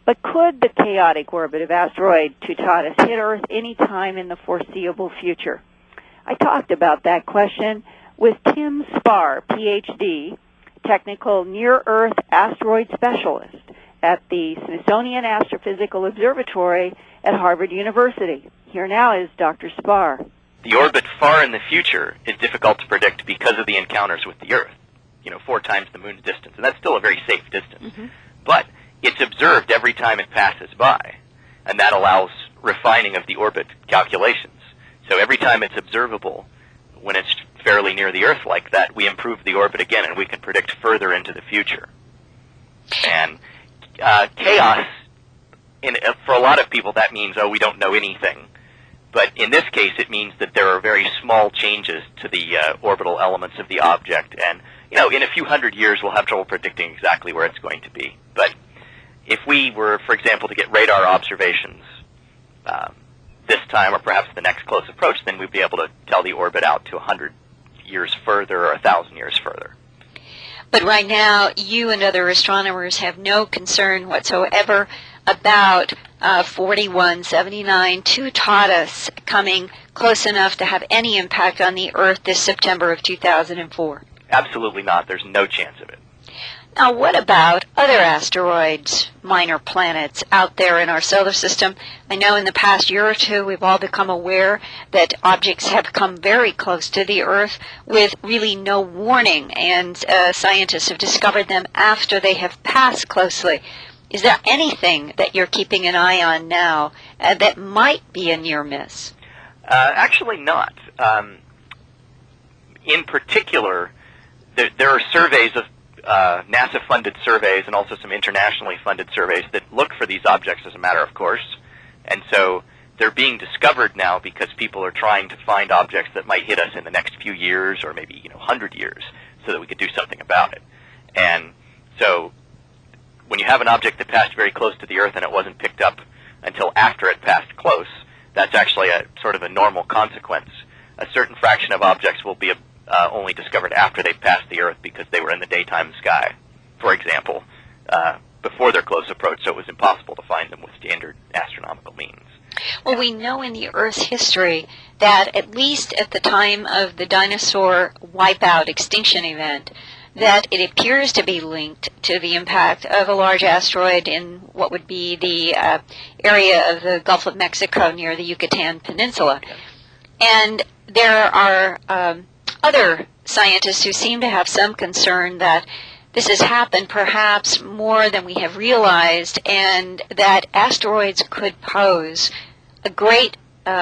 But could the chaotic orbit of asteroid Toutatis hit Earth any time in the foreseeable future? I talked about that question with Tim Spar, Ph.D., Technical Near-Earth Asteroid Specialist at the Smithsonian Astrophysical Observatory at Harvard University. Here now is Dr. Spar. The orbit far in the future is difficult to predict because of the encounters with the Earth. 4 times the moon's distance, and that's still a very safe distance. But it's observed every time it passes by, and that allows refining of the orbit calculations. So every time it's observable, when it's fairly near the Earth like that, we improve the orbit again, and we can predict further into the future. And chaos, for a lot of people, that means, we don't know anything. But in this case, it means that there are very small changes to the orbital elements of the object, and in a few hundred years, we'll have trouble predicting exactly where it's going to be. But if we were, for example, to get radar observations this time, or perhaps the next close approach, then we'd be able to tell the orbit out to 100 years further or 1,000 years further. But right now, you and other astronomers have no concern whatsoever about 4179 Toutatis coming close enough to have any impact on the Earth this September of 2004. Absolutely not. There's no chance of it. Now, what about other asteroids, minor planets out there in our solar system? I know in the past year or two we've all become aware that objects have come very close to the Earth with really no warning, and scientists have discovered them after they have passed closely. Is there anything that you're keeping an eye on now that might be a near miss? Actually not. In particular, there are surveys of NASA-funded surveys and also some internationally funded surveys that look for these objects as a matter of course. And so they're being discovered now because people are trying to find objects that might hit us in the next few years or maybe 100 years so that we could do something about it. And so when you have an object that passed very close to the Earth and it wasn't picked up until after it passed close, that's actually a sort of a normal consequence. A certain fraction of objects will be only discovered after they've passed the Earth because they were in the daytime sky, for example, before their close approach, so it was impossible to find them with standard astronomical means. Well, we know in the Earth's history that at least at the time of the dinosaur wipeout extinction event, that it appears to be linked to the impact of a large asteroid in what would be the area of the Gulf of Mexico near the Yucatan Peninsula. And there are other scientists who seem to have some concern that this has happened perhaps more than we have realized, and that asteroids could pose a great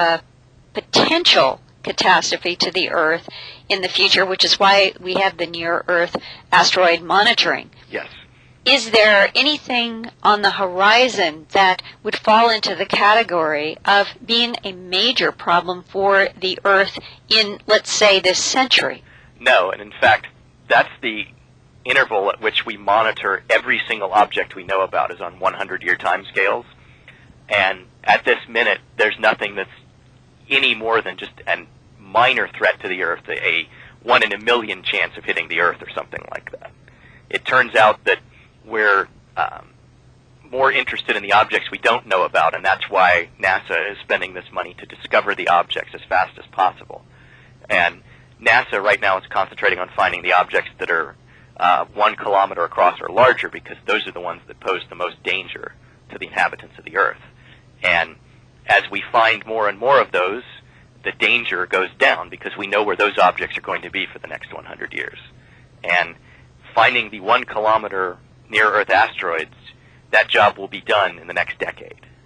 potential catastrophe to the Earth in the future, which is why we have the near-Earth asteroid monitoring. Yes. Is there anything on the horizon that would fall into the category of being a major problem for the Earth in, let's say, this century? No, and in fact, that's the interval at which we monitor every single object we know about is on 100-year timescales. And at this minute, there's nothing that's any more than just a minor threat to the Earth, a 1 in a million chance of hitting the Earth or something like that. It turns out that we're more interested in the objects we don't know about, and that's why NASA is spending this money to discover the objects as fast as possible. And NASA right now is concentrating on finding the objects that are 1 kilometer across or larger, because those are the ones that pose the most danger to the inhabitants of the Earth. And as we find more and more of those, the danger goes down because we know where those objects are going to be for the next 100 years. And finding the 1 kilometer near-Earth asteroids, that job will be done in the next decade.